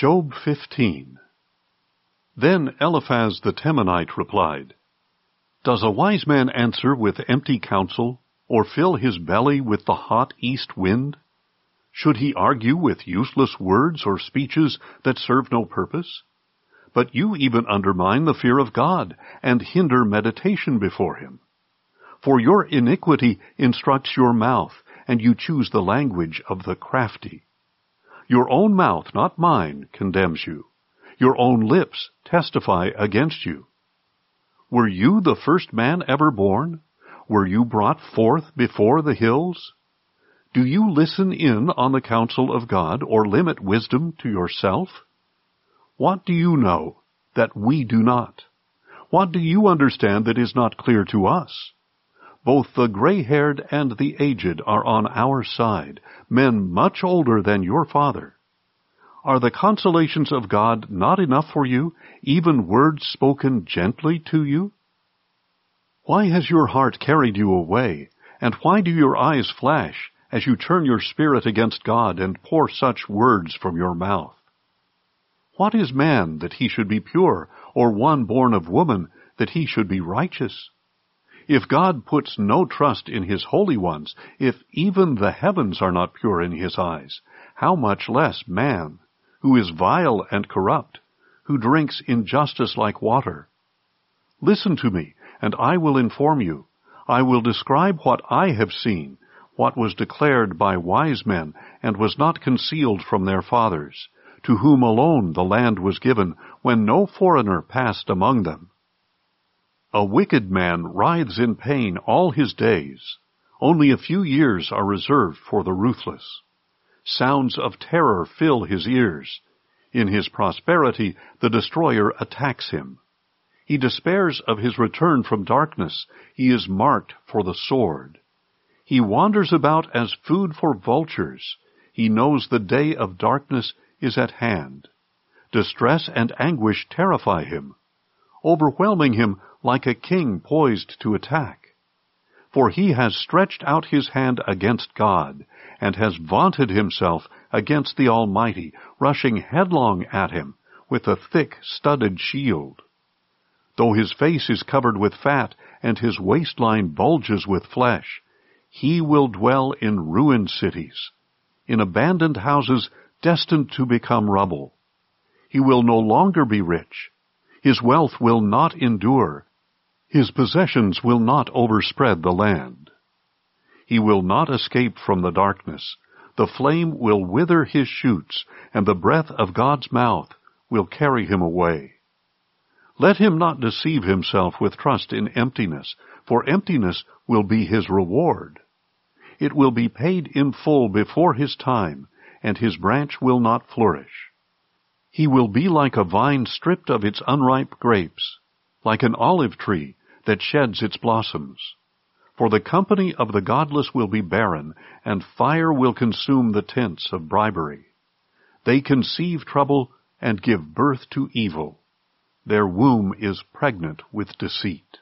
Job 15. Then Eliphaz the Temanite replied, Does a wise man answer with empty counsel, or fill his belly with the hot east wind? Should he argue with useless words or speeches that serve no purpose? But you even undermine the fear of God, and hinder meditation before him. For your iniquity instructs your mouth, and you choose the language of the crafty. Your own mouth, not mine, condemns you. Your own lips testify against you. Were you the first man ever born? Were you brought forth before the hills? Do you listen in on the counsel of God, or limit wisdom to yourself? What do you know that we do not? What do you understand that is not clear to us? Both the gray-haired and the aged are on our side, men much older than your father. Are the consolations of God not enough for you, even words spoken gently to you? Why has your heart carried you away, and why do your eyes flash as you turn your spirit against God and pour such words from your mouth? What is man that he should be pure, or one born of woman that he should be righteous? If God puts no trust in his holy ones, if even the heavens are not pure in his eyes, how much less man, who is vile and corrupt, who drinks injustice like water? Listen to me, and I will inform you. I will describe what I have seen, what was declared by wise men, and was not concealed from their fathers, to whom alone the land was given, when no foreigner passed among them. A wicked man writhes in pain all his days. Only a few years are reserved for the ruthless. Sounds of terror fill his ears. In his prosperity, the destroyer attacks him. He despairs of his return from darkness. He is marked for the sword. He wanders about as food for vultures. He knows the day of darkness is at hand. Distress and anguish terrify him, overwhelming him like a king poised to attack. For he has stretched out his hand against God, and has vaunted himself against the Almighty, rushing headlong at him with a thick, studded shield. Though his face is covered with fat, and his waistline bulges with flesh, he will dwell in ruined cities, in abandoned houses destined to become rubble. He will no longer be rich. His wealth will not endure. His possessions will not overspread the land. He will not escape from the darkness. The flame will wither his shoots, and the breath of God's mouth will carry him away. Let him not deceive himself with trust in emptiness, for emptiness will be his reward. It will be paid in full before his time, and his branch will not flourish. He will be like a vine stripped of its unripe grapes, like an olive tree that sheds its blossoms. For the company of the godless will be barren, and fire will consume the tents of bribery. They conceive trouble and give birth to evil. Their womb is pregnant with deceit.